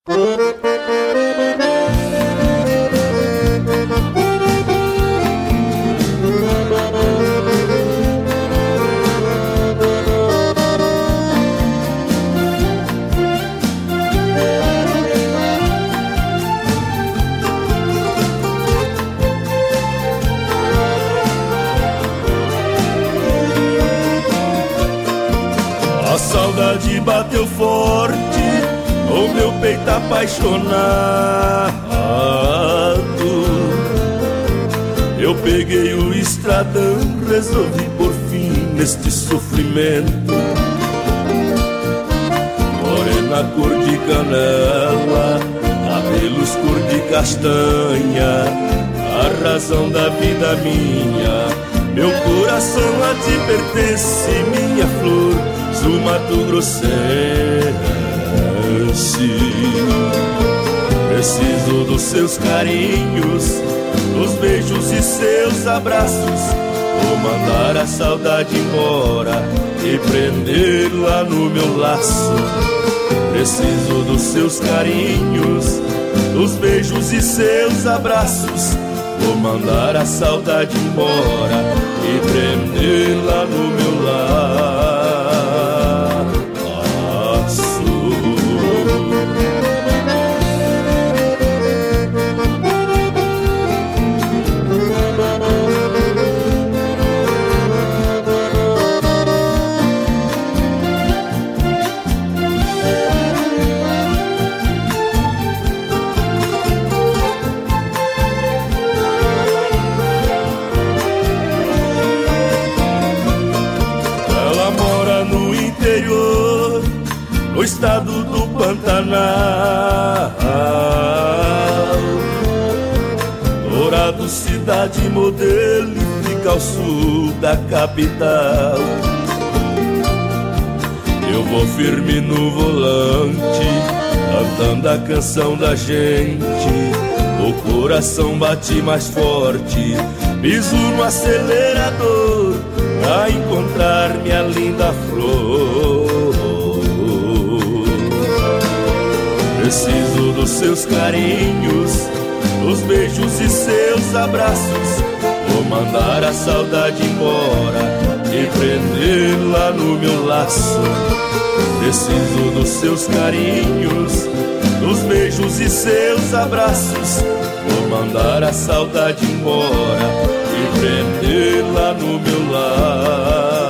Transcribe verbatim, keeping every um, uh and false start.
A saudade bateu forte no meu peito apaixonado. Eu peguei o estradão, resolvi por fim neste sofrimento. Morena cor de canela, cabelos cor de castanha, a razão da vida minha, meu coração a ti pertence, minha flor do Mato Grossense. Preciso dos seus carinhos, dos beijos e seus abraços. Vou mandar a saudade embora e prender lá no meu laço. Preciso dos seus carinhos, dos beijos e seus abraços. Vou mandar a saudade embora e prender lá no meu laço. No estado do Pantanal, Dourado, cidade modelo, e fica ao sul da capital. Eu vou firme no volante, cantando a canção da gente. O coração bate mais forte, piso no acelerador pra encontrar minha linda flor. Preciso dos seus carinhos, dos beijos e seus abraços. Vou mandar a saudade embora e prender lá no meu laço. Preciso dos seus carinhos, dos beijos e seus abraços. Vou mandar a saudade embora e prender lá no meu laço.